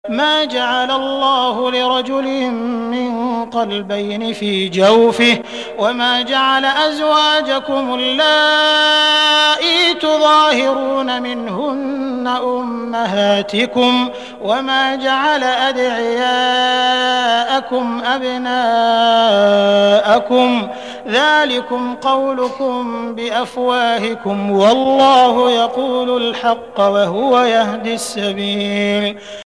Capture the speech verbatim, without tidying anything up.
ما جعل الله لرجل من قلبين في جوفه وما جعل أزواجكم اللائي تظاهرون منهن أمهاتكم وما جعل أدعياءكم أبناءكم ذلكم قولكم بأفواهكم والله يقول الحق وهو يهدي السبيل